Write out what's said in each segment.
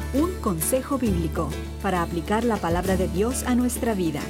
Un consejo bíblico para aplicar la palabra de Dios a nuestra vida.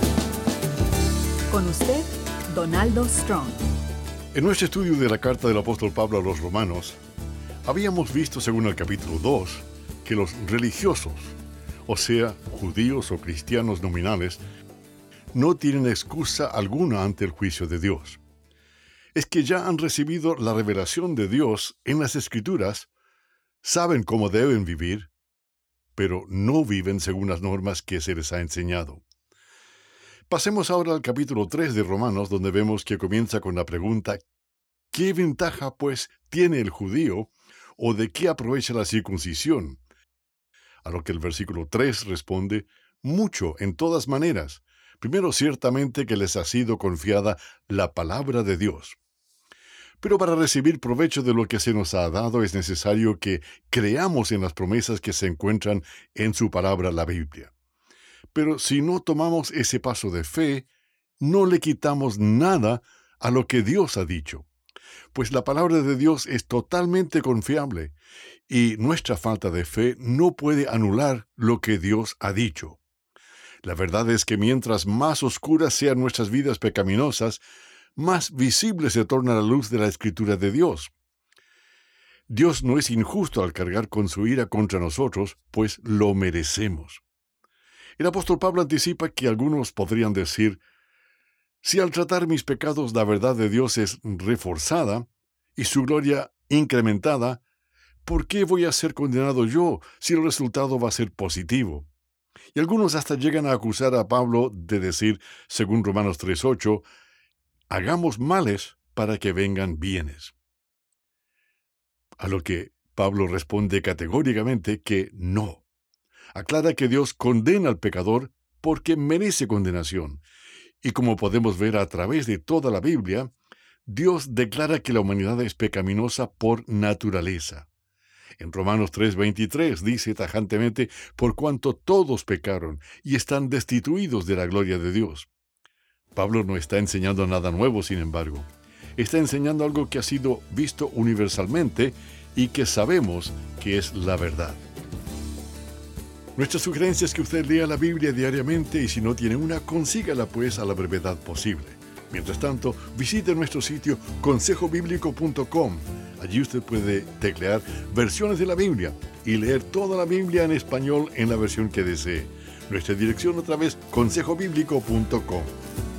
Con usted, Donaldo Strong. En nuestro estudio de la carta del apóstol Pablo a los Romanos, habíamos visto, según el capítulo 2, que los religiosos, o sea, judíos o cristianos nominales, no tienen excusa alguna ante el juicio de Dios. Es que ya han recibido la revelación de Dios en las Escrituras, saben cómo deben vivir, pero no viven según las normas que se les ha enseñado. Pasemos ahora al capítulo 3 de Romanos, donde vemos que comienza con la pregunta: ¿qué ventaja, pues, tiene el judío, o de qué aprovecha la circuncisión? A lo que el versículo 3 responde: mucho, en todas maneras. Primero, ciertamente que les ha sido confiada la palabra de Dios. Pero para recibir provecho de lo que se nos ha dado es necesario que creamos en las promesas que se encuentran en su palabra, la Biblia. Pero si no tomamos ese paso de fe, no le quitamos nada a lo que Dios ha dicho. Pues la palabra de Dios es totalmente confiable y nuestra falta de fe no puede anular lo que Dios ha dicho. La verdad es que mientras más oscuras sean nuestras vidas pecaminosas, más visible se torna la luz de la Escritura de Dios. Dios no es injusto al cargar con su ira contra nosotros, pues lo merecemos. El apóstol Pablo anticipa que algunos podrían decir: si al tratar mis pecados la verdad de Dios es reforzada y su gloria incrementada, ¿por qué voy a ser condenado yo si el resultado va a ser positivo? Y algunos hasta llegan a acusar a Pablo de decir, según Romanos 3:8, hagamos males para que vengan bienes. A lo que Pablo responde categóricamente que no. Aclara que Dios condena al pecador porque merece condenación. Y como podemos ver a través de toda la Biblia, Dios declara que la humanidad es pecaminosa por naturaleza. En Romanos 3:23 dice tajantemente: por cuanto todos pecaron y están destituidos de la gloria de Dios. Pablo no está enseñando nada nuevo, sin embargo. Está enseñando algo que ha sido visto universalmente y que sabemos que es la verdad. Nuestra sugerencia es que usted lea la Biblia diariamente y si no tiene una, consígala pues a la brevedad posible. Mientras tanto, visite nuestro sitio consejobiblico.com. Allí usted puede teclear versiones de la Biblia y leer toda la Biblia en español en la versión que desee. Nuestra dirección otra vez, consejobiblico.com.